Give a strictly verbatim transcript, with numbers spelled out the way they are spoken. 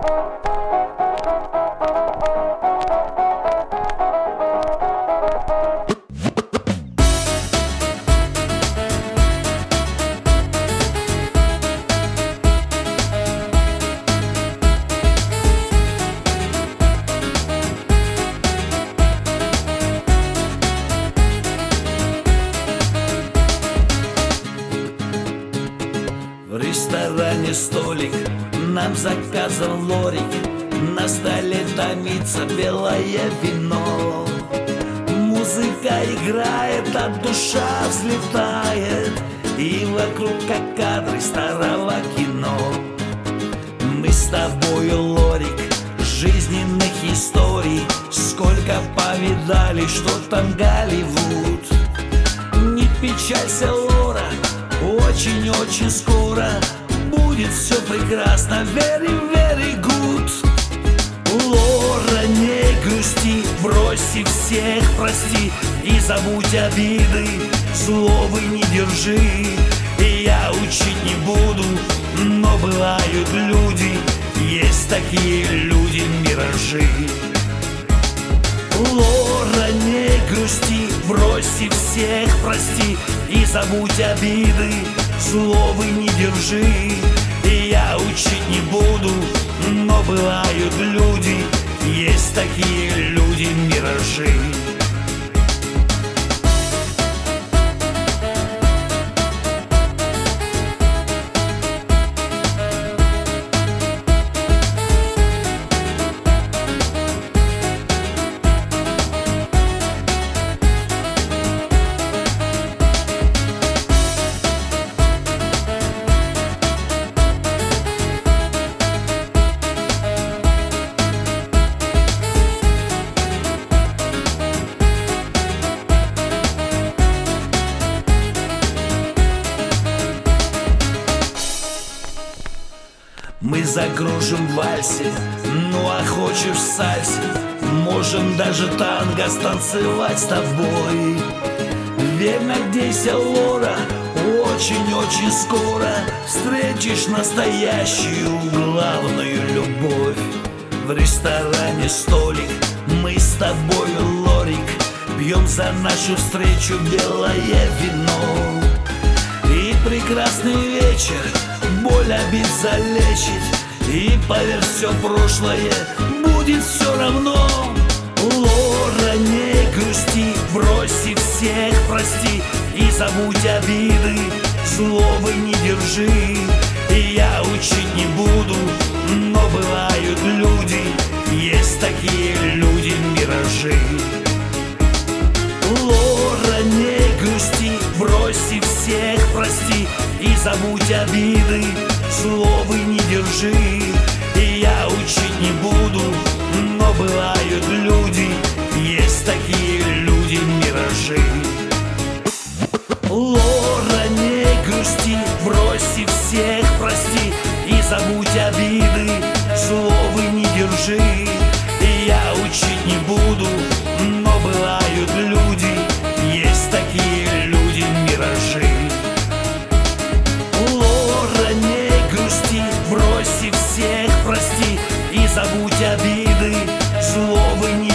В ресторане столик нам заказан лорик, на столе томится белое вино. Музыка играет, а душа взлетает, и вокруг как кадры старого кино. Мы с тобою, лорик, жизненных историй сколько повидали, что там Голливуд. Не печалься, Лора, очень-очень скоро будет все прекрасно. Very, very good. Лора, не грусти, брось и всех прости, и забудь обиды, злобы не держи. И я учить не буду, но бывают люди, есть такие люди, миражи. Лора, не грусти, брось и всех прости, и забудь обиды, злобы не держи. И я учить не буду, но бывают люди, есть такие люди, миражи. Мы закружим в вальсе, ну а хочешь в сальсе, можем даже танго станцевать с тобой. Верь, надейся, Лора, очень-очень скоро встретишь настоящую главную любовь. В ресторане столик, мы с тобою, лорик, пьем за нашу встречу белое вино. И прекрасный вечер боль обид залечит, и поверь, все прошлое будет все равно. Лора, не грусти, брось и всех прости, и забудь обиды, злобы не держи. И я учить не буду, но бывают люди, есть такие люди, миражи. Лора, не грусти, брось и всех прости, и забудь обиды, злобы не держи. И я учить не буду, но бывают люди, есть такие люди, миражи. Лора, не грусти, брось и всех прости, и забудь обиды, злобы не держи. И я учить не буду, но бывают люди, есть такие люди, миражи. Лора, не грусти, брось и всех прости, и забудь обиды, злобы не